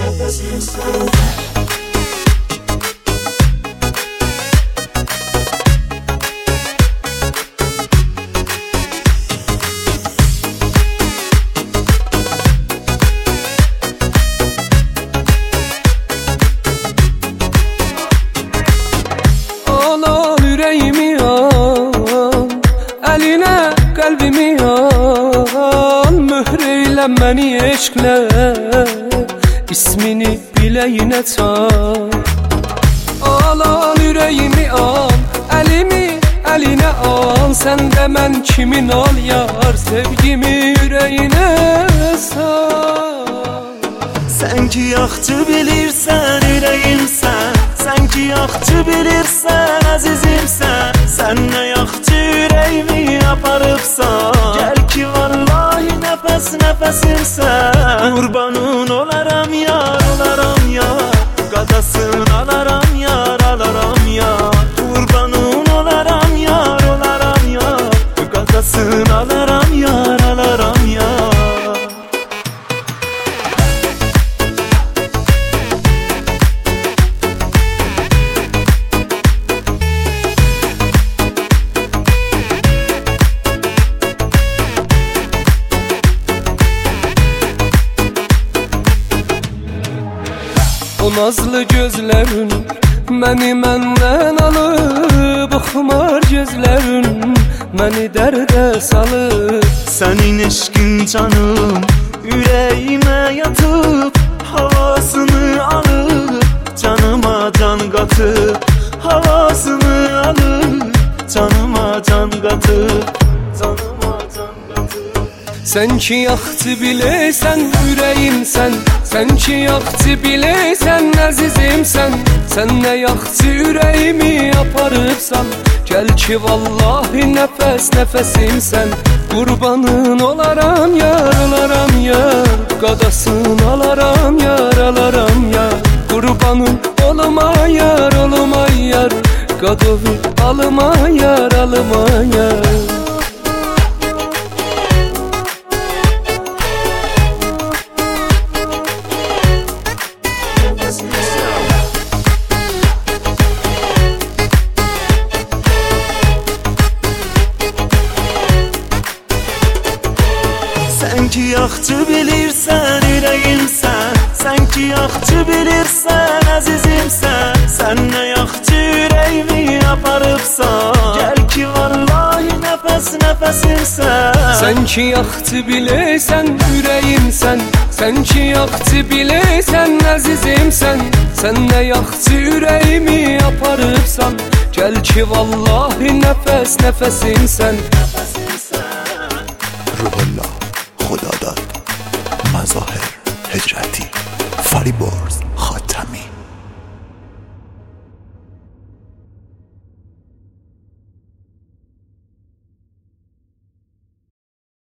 Yüreğimi al, eline kalbimi al, mühreyle beni eşkle, ismini bileğine çal. Al yüreğimi al, elimi eline al, sen de ben kimin ol yar, sevgimi yüreğine sal. Sen ki yaxşı bilirsen yüreğimsen, sen ki yaxşı bilirsen azizimsen, sen ne yaxşı yüreğimi aparıbsan, gel ki vallahi nefes nefesimsen, kurbanın olaram yar, olaram yar, qadasın alaram yar, alaram yar, kurbanın olaram yar, olaram yar, qadasın alaram yar, alaram yar. O nazlı gözlerin məni məndən alıb, xumar gözlerin məni dərdə salıb. Senin eşkin canım yüreğime yatıp, havasını alıp, canıma can katıp, havasını alıp, canıma can katıp, canıma can katıp. Sen ki yaxşı bilirsən ürəyimsən, sen ki yaxşı bilirsən əzizimsən, sen nə yaxşı ürəyimi aparıbsan, gel ki vallahi nəfəs nəfəsimsən, qurbanın olaram yar, olaram yar, qadasın alaram yar, alaram yar, qurbanın olma yar, olma yar, qadovu alma yar, alma yar. Sen ki yaxşı bilirsen yüreğimsen, sen ki yaxşı bilirsen azizimsen, sen ne yaxşı yüreğimi aparıbsan, gel ki vallahi nefes nefesimsen. Sen ki yaxşı bilirsən ürəyimsən, sen ki yaxşı bilirsən əzizimsən, sen nə yaxşı ürəyimi aparıbsan, gel ki vallahi nəfəs nəfəsimsən. روح الله خدا داد مظاهر